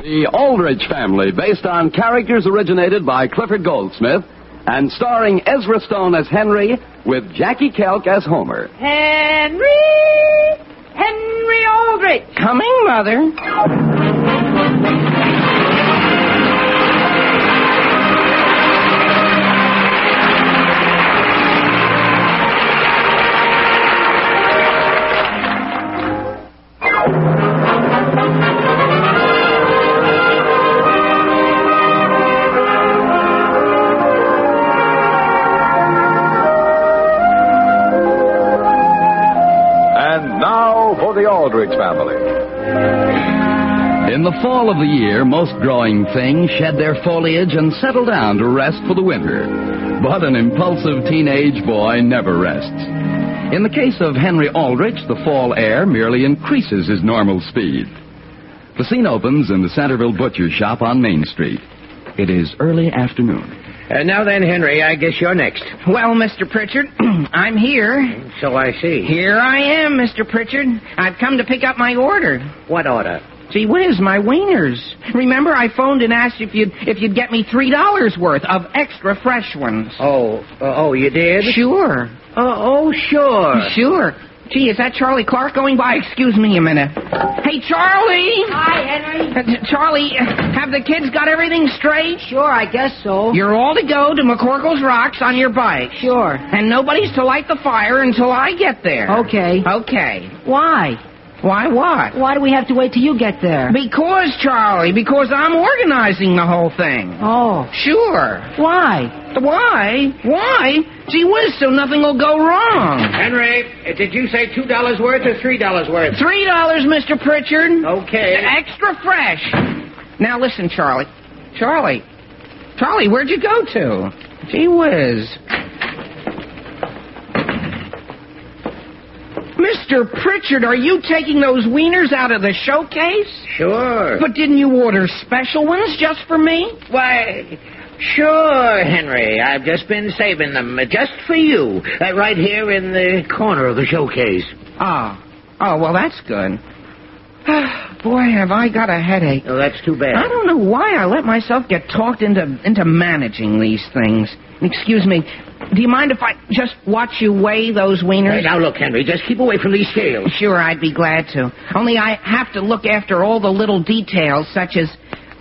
The Aldrich Family, based on characters originated by Clifford Goldsmith and starring Ezra Stone as Henry with Jackie Kelk as Homer. Henry Aldrich. Coming, Mother. The Aldrich Family. In the fall of the year, most growing things shed their foliage and settle down to rest for the winter. But an impulsive teenage boy never rests. In the case of Henry Aldrich, the fall air merely increases his normal speed. The scene opens in the Centerville Butcher Shop on Main Street. It is early afternoon. Now then, Henry, I guess you're next. Well, Mr. Pritchard, I'm here. So I see. Here I am, Mr. Pritchard. I've come to pick up my order. What order? Gee whiz, my wieners. Remember, I phoned and asked if you'd get me $3 worth of extra fresh ones. Oh, you did? Sure. Oh, sure. Sure. Gee, is that Charlie Clark going by? Excuse me a minute. Hey, Charlie! Hi, Henry. Charlie, have the kids got everything straight? Sure, I guess so. You're all to go to McCorkle's Rocks on your bike. Sure. And nobody's to light the fire until I get there. Okay. Okay. Why? Why what? Why do we have to wait till you get there? Because, Charlie, because I'm organizing the whole thing. Oh. Sure. Why? Why? Gee whiz, so nothing will go wrong. Henry, did you say $2 worth or $3 worth? $3, Mr. Pritchard. Okay. Extra fresh. Now listen, Charlie. Charlie, where'd you go to? Gee whiz. Mr. Pritchard, are you taking those wieners out of the showcase? Sure. But didn't you order special ones just for me? Why, sure, Henry. I've just been saving them just for you, right here in the corner of the showcase. Oh, well, that's good. Boy, have I got a headache. Oh, that's too bad. I don't know why I let myself get talked into managing these things. Excuse me, do you mind if I just watch you weigh those wieners? Hey, now look, Henry, just keep away from these scales. Sure, I'd be glad to. Only I have to look after all the little details, such as...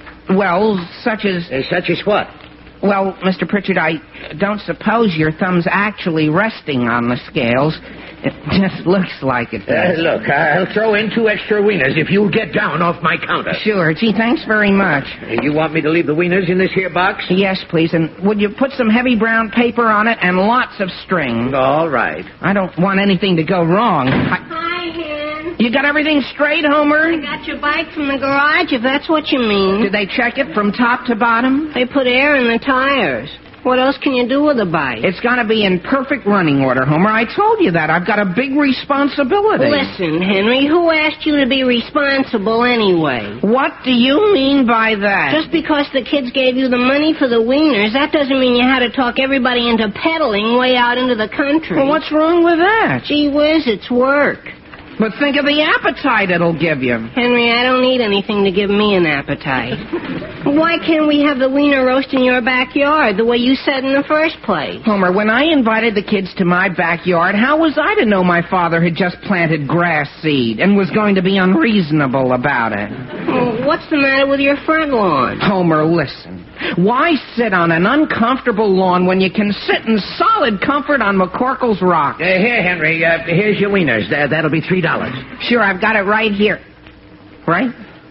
Such as what? Well, Mr. Pritchard, I don't suppose your thumb's actually resting on the scales. It just looks like it does. Look, I'll throw in 2 extra wieners if you'll get down off my counter. Sure. Gee, thanks very much. You want me to leave the wieners in this here box? Yes, please. And would you put some heavy brown paper on it and lots of string? All right. I don't want anything to go wrong. Hi, Hen. You got everything straight, Homer? I got your bike from the garage, if that's what you mean. Did they check it from top to bottom? They put air in the tires. What else can you do with a bike? It's got to be in perfect running order, Homer. I told you that. I've got a big responsibility. Listen, Henry, who asked you to be responsible anyway? What do you mean by that? Just because the kids gave you the money for the wieners, that doesn't mean you had to talk everybody into peddling way out into the country. Well, what's wrong with that? Gee whiz, it's work. But think of the appetite it'll give you. Henry, I don't need anything to give me an appetite. Why can't we have the wiener roast in your backyard, the way you said in the first place? Homer, when I invited the kids to my backyard, how was I to know my father had just planted grass seed and was going to be unreasonable about it? Well, what's the matter with your front lawn? Homer, listen. Why sit on an uncomfortable lawn when you can sit in solid comfort on McCorkle's Rock? Here, Henry, here's your wieners. That'll be $3. Sure, I've got it right here. Right?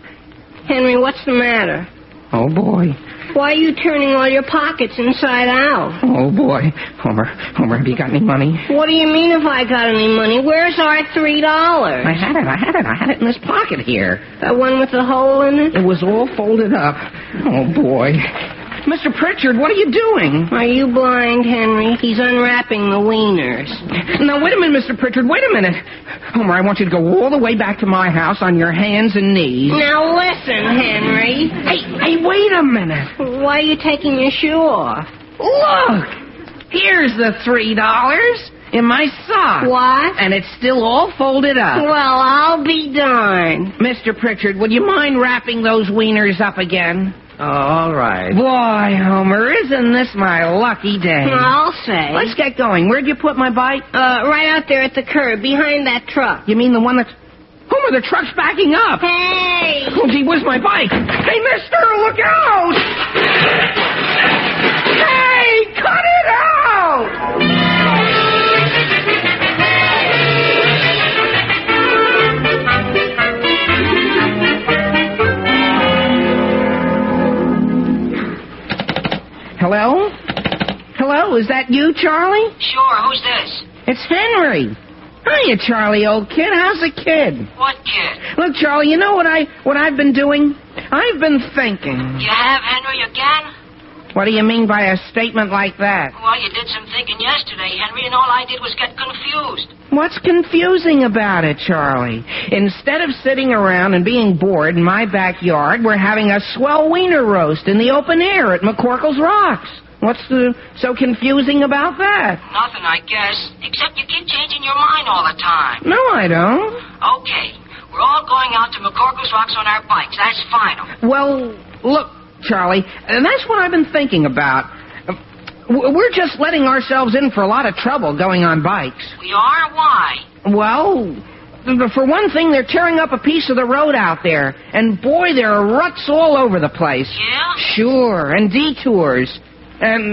Henry, what's the matter? Oh, boy. Why are you turning all your pockets inside out? Oh, boy. Homer, have you got any money? What do you mean if I got any money? Where's our $3? I had it in this pocket here. That one with the hole in it? It was all folded up. Oh, boy. Mr. Pritchard, what are you doing? Are you blind, Henry? He's unwrapping the wieners. Now, wait a minute, Mr. Pritchard, wait a minute. Homer, I want you to go all the way back to my house on your hands and knees. Now, listen, Henry. Hey, wait a minute. Why are you taking your shoe off? Look! Here's the $3. In my sock. What? And it's still all folded up. Well, I'll be darned. Mr. Pritchard, would you mind wrapping those wieners up again? Oh, all right. Boy, Homer, isn't this my lucky day? I'll say. Let's get going. Where'd you put my bike? Right out there at the curb, behind that truck. You mean the one that's... Homer, the truck's backing up. Hey! Oh, gee, where's my bike? Hey, mister, look out! Hey, cut it out! Hello? Hello, is that you, Charlie? Sure, who's this? It's Henry. Hiya, Charlie, old kid. How's the kid? What kid? Look, Charlie, you know what I've been doing? I've been thinking. You have Henry again? What do you mean by a statement like that? Well, you did some thinking yesterday, Henry, and all I did was get confused. What's confusing about it, Charlie? Instead of sitting around and being bored in my backyard, we're having a swell wiener roast in the open air at McCorkle's Rocks. What's so confusing about that? Nothing, I guess, except you keep changing your mind all the time. No, I don't. Okay, we're all going out to McCorkle's Rocks on our bikes. That's final. Well, look, Charlie, and that's what I've been thinking about. We're just letting ourselves in for a lot of trouble going on bikes. We are? Why? Well, for one thing, they're tearing up a piece of the road out there. And, boy, there are ruts all over the place. Yeah? Sure, and detours. And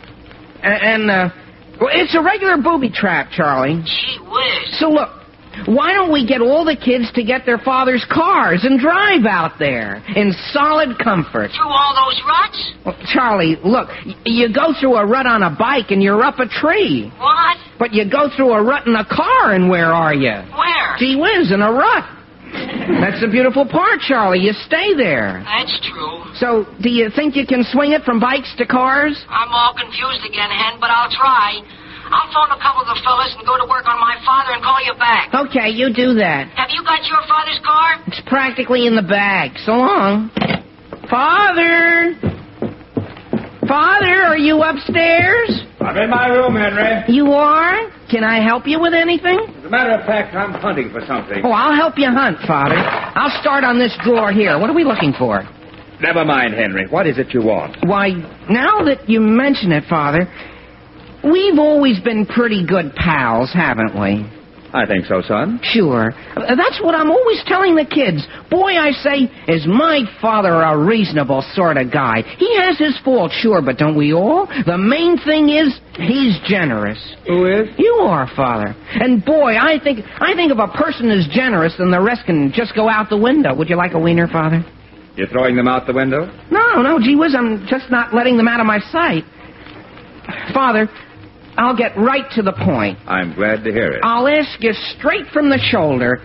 well, it's a regular booby trap, Charlie. Gee whiz. So, look, why don't we get all the kids to get their father's cars and drive out there in solid comfort? Through all those ruts? Well, Charlie, look, you go through a rut on a bike and you're up a tree. What? But you go through a rut in a car and where are you? Where? Gee whiz, in a rut. That's the beautiful part, Charlie. You stay there. That's true. So, do you think you can swing it from bikes to cars? I'm all confused again, Hen, but I'll try. I'll phone a couple of the fellas and go to work on my father and call you back. Okay, you do that. Have you got your father's car? It's practically in the bag. So long. Father! Father, are you upstairs? I'm in my room, Henry. You are? Can I help you with anything? As a matter of fact, I'm hunting for something. Oh, I'll help you hunt, Father. I'll start on this drawer here. What are we looking for? Never mind, Henry. What is it you want? Why, now that you mention it, Father, we've always been pretty good pals, haven't we? I think so, son. Sure. That's what I'm always telling the kids. Boy, I say, is my father a reasonable sort of guy. He has his faults, sure, but don't we all? The main thing is, he's generous. Who is? You are, Father. And boy, I think if a person is generous, then the rest can just go out the window. Would you like a wiener, Father? You're throwing them out the window? No, gee whiz, I'm just not letting them out of my sight. Father, I'll get right to the point. I'm glad to hear it. I'll ask you straight from the shoulder.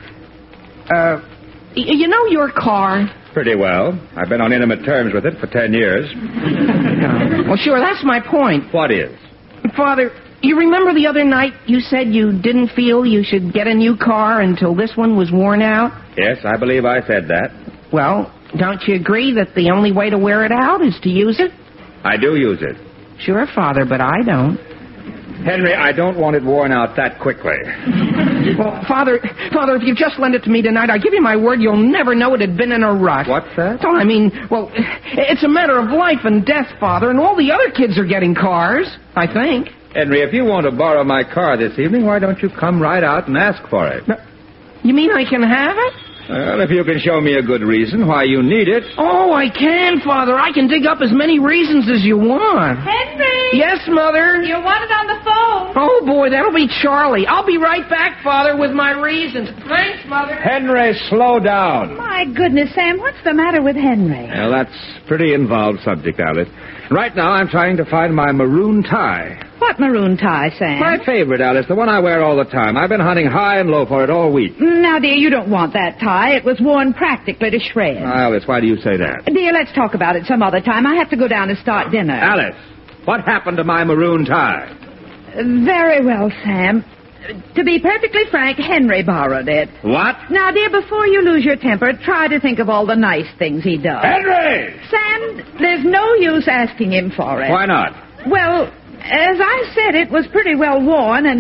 You know your car? Pretty well. I've been on intimate terms with it for 10 years. Well, sure, that's my point. What is? Father, you remember the other night you said you didn't feel you should get a new car until this one was worn out? Yes, I believe I said that. Well, don't you agree that the only way to wear it out is to use it? I do use it. Sure, Father, but I don't. Henry, I don't want it worn out that quickly. Well, Father, if you just lend it to me tonight, I give you my word you'll never know it had been in a rut. What's that? Oh, I mean, well, it's a matter of life and death, Father, and all the other kids are getting cars, I think. Henry, if you want to borrow my car this evening, why don't you come right out and ask for it? You mean I can have it? Well, if you can show me a good reason why you need it. Oh, I can, Father. I can dig up as many reasons as you want. Henry! Yes, Mother? You're wanted on the phone. Oh, boy, that'll be Charlie. I'll be right back, Father, with my reasons. Thanks, Mother. Henry, slow down. My goodness, Sam, what's the matter with Henry? Well, that's a pretty involved subject, Alice. Right now, I'm trying to find my maroon tie. What maroon tie, Sam? My favorite, Alice, the one I wear all the time. I've been hunting high and low for it all week. Now, dear, you don't want that tie. It was worn practically to shreds. Alice, why do you say that? Dear, let's talk about it some other time. I have to go down and start dinner. Alice, what happened to my maroon tie? Very well, Sam. To be perfectly frank, Henry borrowed it. What? Now, dear, before you lose your temper, try to think of all the nice things he does. Henry! Sam, there's no use asking him for it. Why not? Well, as I said, it was pretty well worn, and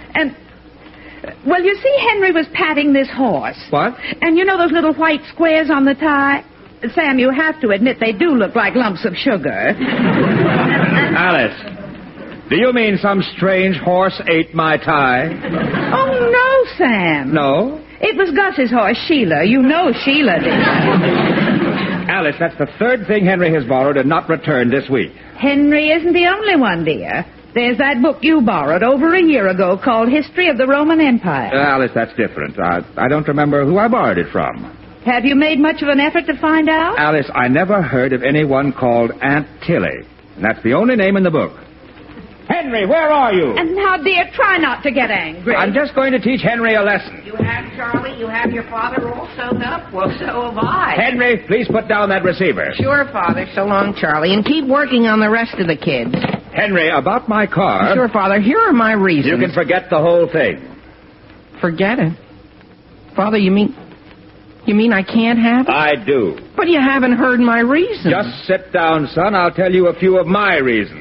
And, well, you see, Henry was patting this horse. What? And you know those little white squares on the tie? Sam, you have to admit they do look like lumps of sugar. Alice, do you mean some strange horse ate my tie? Oh, no, Sam. No? It was Gus's horse, Sheila. You know Sheila did. Alice, that's the third thing Henry has borrowed and not returned this week. Henry isn't the only one, dear. There's that book you borrowed over a year ago called History of the Roman Empire. Alice, that's different. I don't remember who I borrowed it from. Have you made much of an effort to find out? Alice, I never heard of anyone called Aunt Tilly. And that's the only name in the book. Henry, where are you? And now, dear, try not to get angry. I'm just going to teach Henry a lesson. You have, Charlie? You have your father all sewed up? Well, so have I. Henry, please put down that receiver. Sure, Father. So long, Charlie. And keep working on the rest of the kids. Henry, about my car... Sure, Father. Here are my reasons. You can forget the whole thing. Forget it? Father, you mean I can't have it? I do. But you haven't heard my reasons. Just sit down, son. I'll tell you a few of my reasons.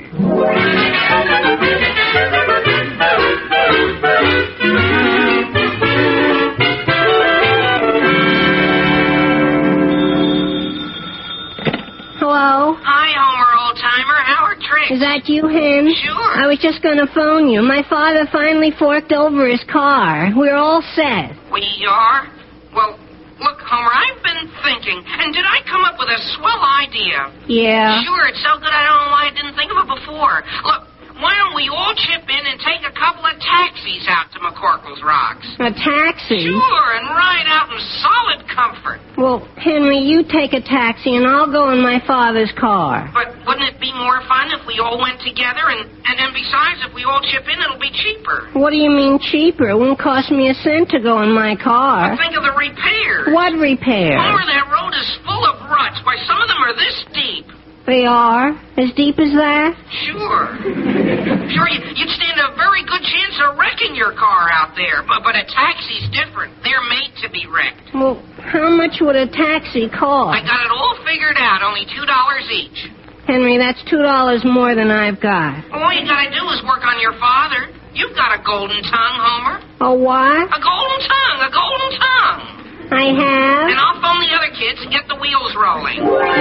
Hello? Hi, Homer, old-timer. How are tricks? Is that you, Hen? Sure. I was just going to phone you. My father finally forked over his car. We're all set. We are? Well, look, Homer, I've been thinking, and did I come up with a swell idea? Yeah. Sure, it's so good I don't know why I didn't think of it before. Look, why don't we all chip in and take a couple of taxis out to McCorkle's Rocks? A taxi? Sure, and ride out in solid comfort. Well, Henry, you take a taxi and I'll go in my father's car. But wouldn't it be more fun if we all went together? And then besides, if we all chip in, it'll be cheaper. What do you mean cheaper? It won't cost me a cent to go in my car. But think of the repairs. What repairs? Homer, that road is full of ruts. Why, some of them are this deep. They are? As deep as that? Sure. Sure, you'd stand a very good chance of wrecking your car out there. But a taxi's different. They're made to be wrecked. Well, how much would a taxi cost? I got it all figured out. Only $2 each. Henry, that's $2 more than I've got. All you gotta do is work on your father. You've got a golden tongue, Homer. A what? A golden tongue, a golden tongue. I have? And I'll phone the other kids and get the wheels rolling.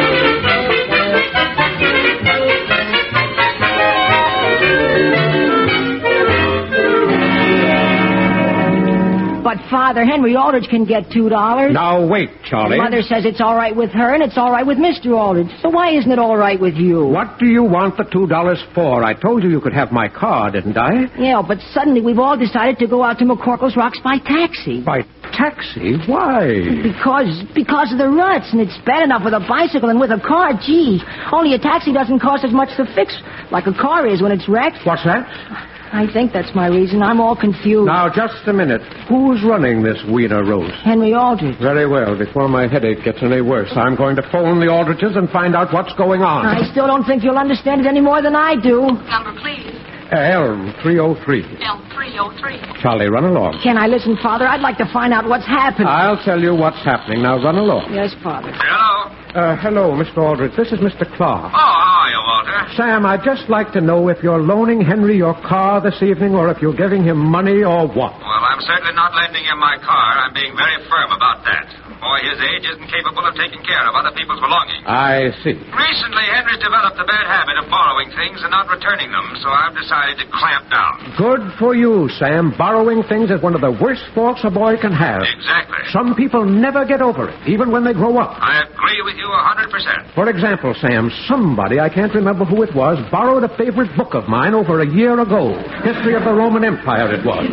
But Father, Henry Aldrich can get $2. Now, wait, Charlie. Mother says it's all right with her and it's all right with Mr. Aldrich. So why isn't it all right with you? What do you want the $2 for? I told you could have my car, didn't I? Yeah, but suddenly we've all decided to go out to McCorkle's Rocks by taxi. By taxi? Why? Because of the ruts, and it's bad enough with a bicycle and with a car, gee. Only a taxi doesn't cost as much to fix like a car is when it's wrecked. What's that? I think that's my reason. I'm all confused. Now, just a minute. Who's running this Wiener roast? Henry Aldrich. Very well. Before my headache gets any worse, I'm going to phone the Aldriches and find out what's going on. I still don't think you'll understand it any more than I do. Number, please. Elm 303. L 303. Charlie, run along. Can I listen, Father? I'd like to find out what's happening. I'll tell you what's happening. Now, run along. Yes, Father. Hello. Hello, Mr. Aldrich. This is Mr. Clark. Oh, how are you, Walter? Sam, I'd just like to know if you're loaning Henry your car this evening or if you're giving him money or what. Well, I'm certainly not lending him my car. I'm being very firm about that. A boy his age isn't capable of taking care of other people's belongings. I see. Recently, Henry's developed a bad habit of borrowing things and not returning them, so I've decided to clamp down. Good for you, Sam. Borrowing things is one of the worst faults a boy can have. Exactly. Some people never get over it, even when they grow up. I agree with you 100%. For example, Sam, somebody, I can't remember who it was, borrowed a favorite book of mine over a year ago. History of the Roman Empire, it was.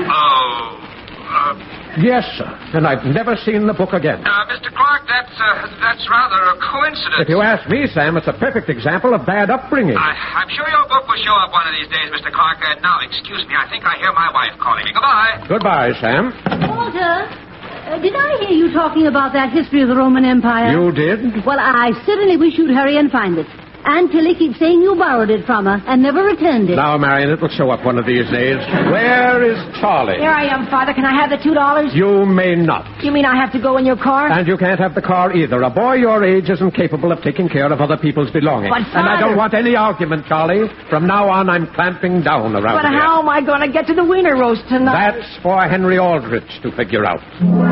Yes, sir. And I've never seen the book again. Mr. Clark, that's rather a coincidence. If you ask me, Sam, it's a perfect example of bad upbringing. I'm sure your book will show up one of these days, Mr. Clark. Now, excuse me, I think I hear my wife calling me. Goodbye. Goodbye, Sam. Walter, did I hear you talking about that history of the Roman Empire? You did? Well, I certainly wish you'd hurry and find it. Aunt Tilly keeps saying you borrowed it from her and never returned it. Now, Marion, it will show up one of these days. Where is Charlie? Here I am, Father. Can I have the $2? You may not. You mean I have to go in your car? And you can't have the car either. A boy your age isn't capable of taking care of other people's belongings. But, and I Father... don't want any argument, Charlie. From now on, I'm clamping down around But here. how am I going to get to the wiener roast tonight? That's for Henry Aldrich to figure out.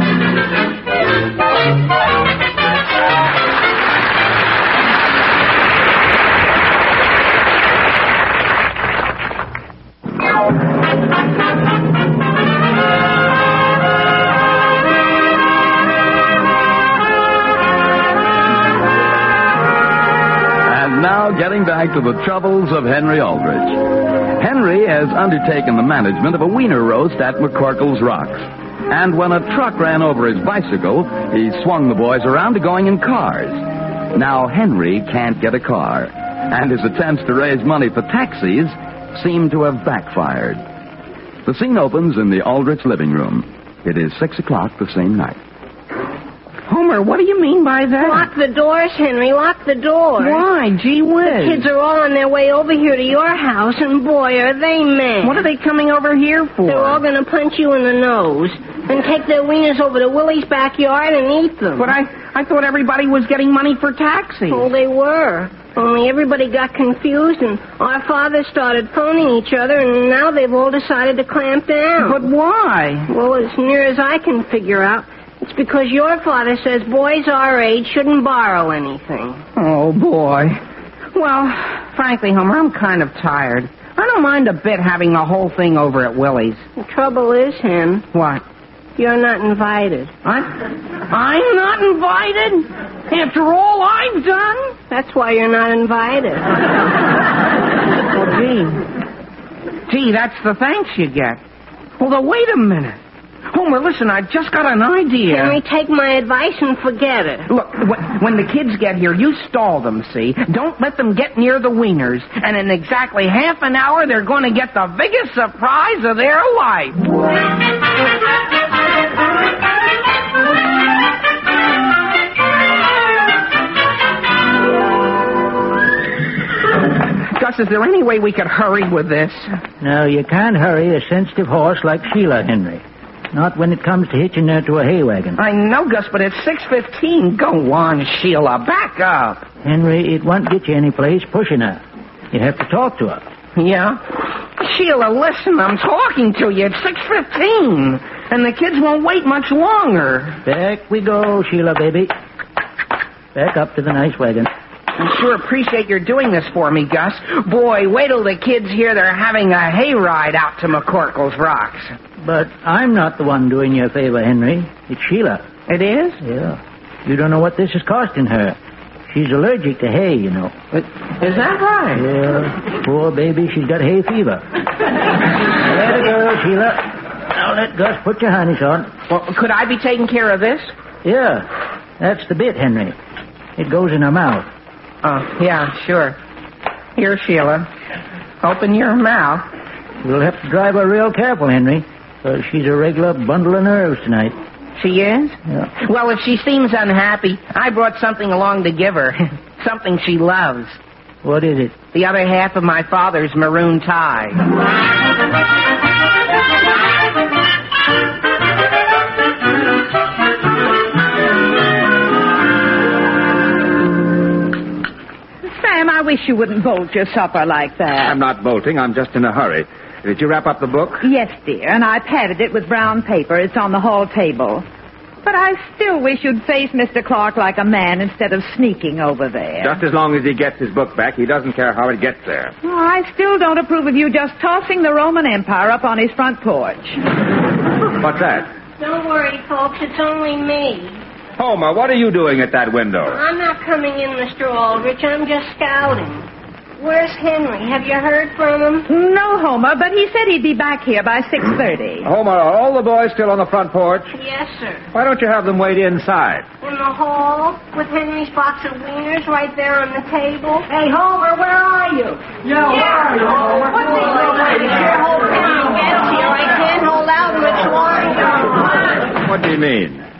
And now, getting back to the troubles of Henry Aldrich. Henry has undertaken the management of a wiener roast at McCorkle's Rocks. And when a truck ran over his bicycle, he swung the boys around to going in cars. Now Henry can't get a car, and his attempts to raise money for taxis seem to have backfired. The scene opens in the Aldrich living room. It is 6 o'clock the same night. Homer, what do you mean by that? Lock the doors, Henry. Lock the doors. Why? Gee whiz. The kids are all on their way over here to your house, and boy, are they mad. What are they coming over here for? They're all going to punch you in the nose and take their wieners over to Willie's backyard and eat them. But I thought everybody was getting money for taxis. Oh, they were. Only everybody got confused, and our fathers started phoning each other, and now they've all decided to clamp down. But why? Well, as near as I can figure out, it's because your father says boys our age shouldn't borrow anything. Oh, boy. Well, frankly, Homer, I'm kind of tired. I don't mind a bit having the whole thing over at Willie's. The trouble is, Hen... What? You're not invited. I'm not invited? After all I've done? That's why you're not invited. Well, gee, that's the thanks you get. Although, wait a minute. Homer, listen, I've just got an idea. Henry, take my advice and forget it. Look, when the kids get here, you stall them, see? Don't let them get near the wieners. And in exactly half an hour, they're going to get the biggest surprise of their life. Gus, is there any way we could hurry with this? No, you can't hurry a sensitive horse like Sheila, Henry. Not when it comes to hitching her to a hay wagon. I know, Gus, but it's 6:15. Go on, Sheila. Back up. Henry, it won't get you any place pushing her. You have to talk to her. Yeah? Sheila, listen, I'm talking to you. It's 6:15, and the kids won't wait much longer. Back we go, Sheila, baby. Back up to the nice wagon. I sure appreciate your doing this for me, Gus. Boy, wait till the kids hear they're having a hayride out to McCorkle's Rocks. But I'm not the one doing you a favor, Henry. It's Sheila. It is? Yeah. You don't know what this is costing her. She's allergic to hay, you know. Is that right? Yeah. Poor baby, she's got hay fever. Let her go, Sheila. Now let Gus put your harness on. Well, could I be taking care of this? Yeah. That's the bit, Henry. It goes in her mouth. Oh, yeah, sure. Here, Sheila. Open your mouth. You'll have to drive her real careful, Henry. She's a regular bundle of nerves tonight. She is? Yeah. Well, if she seems unhappy, I brought something along to give her. Something she loves. What is it? The other half of my father's maroon tie. Sam, I wish you wouldn't bolt your supper like that. I'm not bolting. I'm just in a hurry. Did you wrap up the book? Yes, dear, and I padded it with brown paper. It's on the hall table. But I still wish you'd face Mr. Clark like a man instead of sneaking over there. Just as long as he gets his book back, he doesn't care how it gets there. Oh, I still don't approve of you just tossing the Roman Empire up on his front porch. What's that? Don't worry, folks. It's only me. Homer, what are you doing at that window? I'm not coming in, Mr. Aldrich. I'm just scouting. Where's Henry? Have you heard from him? No, Homer, but he said he'd be back here by 6:30. Homer, are all the boys still on the front porch? Yes, sir. Why don't you have them wait inside? In the hall, with Henry's box of wieners right there on the table. Hey, Homer, where are you? Where are you, Homer? What's this like? Your whole town gets here. I can't hold out much longer. What do you mean?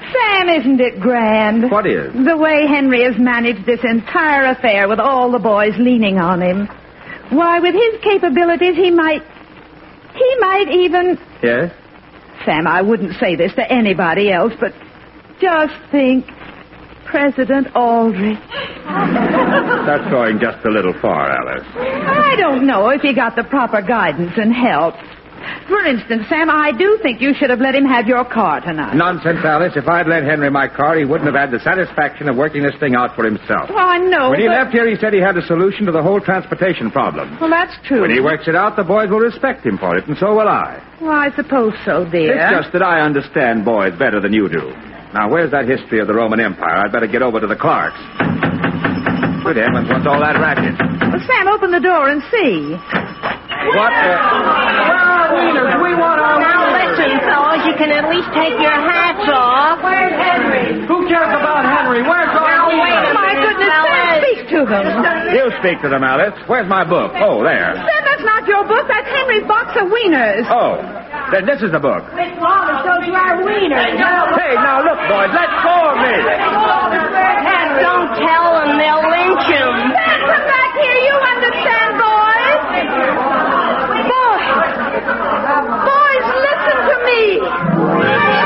Sam, isn't it grand? What is? The way Henry has managed this entire affair with all the boys leaning on him. Why, with his capabilities, he might even... Yes? Sam, I wouldn't say this to anybody else, but just think, President Aldrich. That's going just a little far, Alice. I don't know if he got the proper guidance and help. For instance, Sam, I do think you should have let him have your car tonight. Nonsense, Alice. If I'd lent Henry my car, he wouldn't have had the satisfaction of working this thing out for himself. Well, I know. When he left here, he said he had a solution to the whole transportation problem. Well, that's true. When he works it out, the boys will respect him for it, and so will I. Well, I suppose so, dear. It's just that I understand boys better than you do. Now, where's that history of the Roman Empire? I'd better get over to the Clarks. Good heavens, what's all that racket? Well, Sam, open the door and see. What? Where are wieners? We want our Now listen, fellas, you can at least take your hats off. Where's Henry? Who cares about Henry? Where's our wieners? My goodness, Sam, speak to them. You speak to them, Alice. Where's my book? Oh, there. Sam, that's not your book. That's Henry's box of wieners. Oh, then this is the book. Miss Wallace shows you our wieners. Hey, now look, boys, let go of me. Don't tell them, they'll lynch him. Sam, come back here. You understand, boys? Boys, listen to me.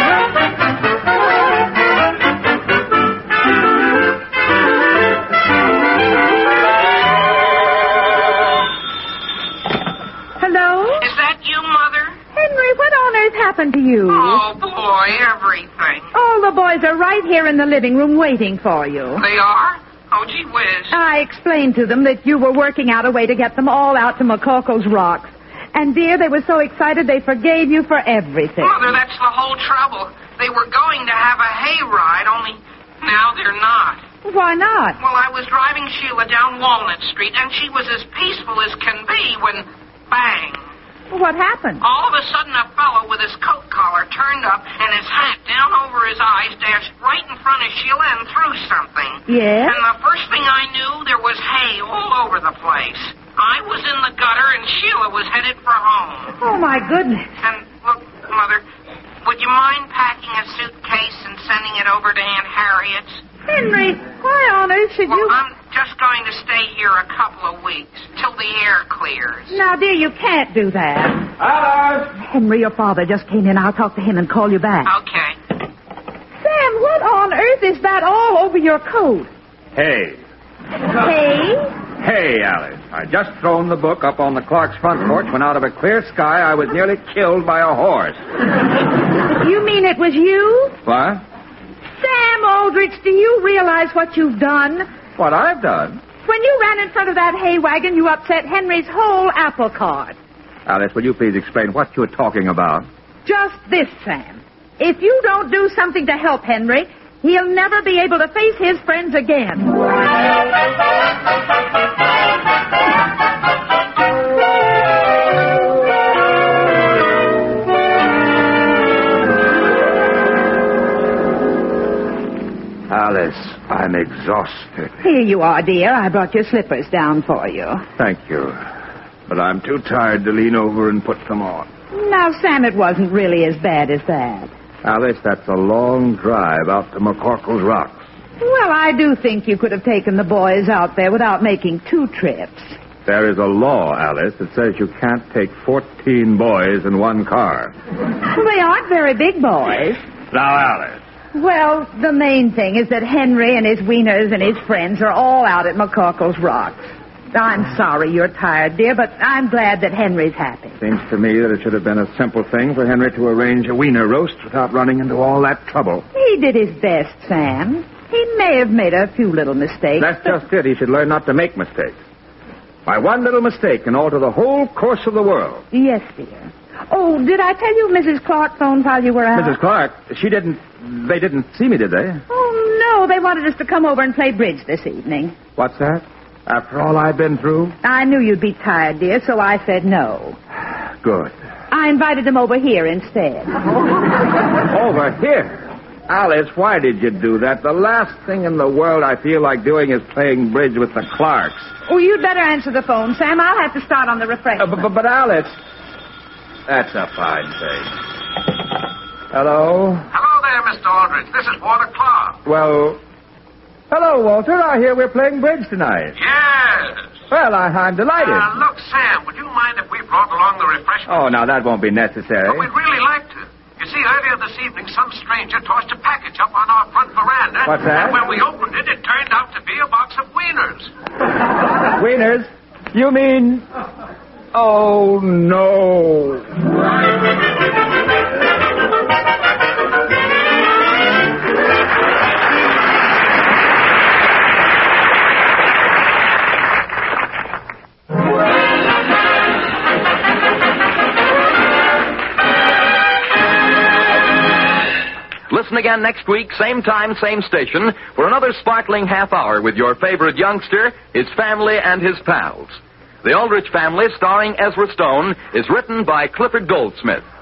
Hello? Is that you, Mother? Henry, what on earth happened to you? Oh, boy, everything. All the boys are right here in the living room waiting for you. They are? Oh, gee whiz. I explained to them that you were working out a way to get them all out to McCorkle's Rocks. And, dear, they were so excited they forgave you for everything. Mother, that's the whole trouble. They were going to have a hayride, only now they're not. Why not? Well, I was driving Sheila down Walnut Street, and she was as peaceful as can be when, bang. What happened? All of a sudden, a fellow with his coat collar turned up and his hat down over his eyes dashed right in front of Sheila and threw something. Yes? And the first thing I knew, there was hay all over the place. I was in the gutter, and Sheila was headed for home. Oh, my goodness. And, look, Mother, would you mind packing a suitcase and sending it over to Aunt Harriet's? Henry, why on earth should you... I'm just going to stay here a couple of weeks, till the air clears. Now, dear, you can't do that. Alice! Henry, your father just came in. I'll talk to him and call you back. Okay. Sam, what on earth is that all over your coat? Hey. Hey? Hey, Alice. I just thrown the book up on the Clark's front porch when out of a clear sky I was nearly killed by a horse. You mean it was you? What? Sam Aldrich, do you realize what you've done? What I've done? When you ran in front of that hay wagon, you upset Henry's whole apple cart. Alice, will you please explain what you're talking about? Just this, Sam. If you don't do something to help Henry, he'll never be able to face his friends again. Alice, I'm exhausted. Here you are, dear. I brought your slippers down for you. Thank you. But I'm too tired to lean over and put them on. Now, Sam, it wasn't really as bad as that. Alice, that's a long drive out to McCorkle's Rocks. Well, I do think you could have taken the boys out there without making 2 trips. There is a law, Alice, that says you can't take 14 boys in one car. Well, they aren't very big boys. Now, Alice. Well, the main thing is that Henry and his wieners and his friends are all out at McCorkle's Rocks. I'm sorry you're tired, dear, but I'm glad that Henry's happy. Seems to me that it should have been a simple thing for Henry to arrange a wiener roast without running into all that trouble. He did his best, Sam. He may have made a few little mistakes. That's just it. He should learn not to make mistakes. By one little mistake can alter the whole course of the world. Yes, dear. Oh, did I tell you Mrs. Clark phoned while you were out? Mrs. Clark, they didn't see me, did they? Oh, no. They wanted us to come over and play bridge this evening. What's that? After all I've been through? I knew you'd be tired, dear, so I said no. Good. I invited them over here instead. Over here? Alice, why did you do that? The last thing in the world I feel like doing is playing bridge with the Clarks. Oh, you'd better answer the phone, Sam. I'll have to start on the refreshment. But Alice, that's a fine thing. Hello? Hello there, Mr. Aldrich. This is Walter Clark. Well, hello, Walter. I hear we're playing bridge tonight. Yes. Well, I'm delighted. Look, Sam, would you mind if we brought along the refreshments? Oh, now that won't be necessary. But we'd really like to. You see, earlier this evening, some stranger tossed a package up on our front veranda. What's that? And when we opened it, it turned out to be a box of wieners. Wieners? You mean... Oh, no. Listen again next week, same time, same station, for another sparkling half hour with your favorite youngster, his family, and his pals. The Aldrich Family, starring Ezra Stone, is written by Clifford Goldsmith.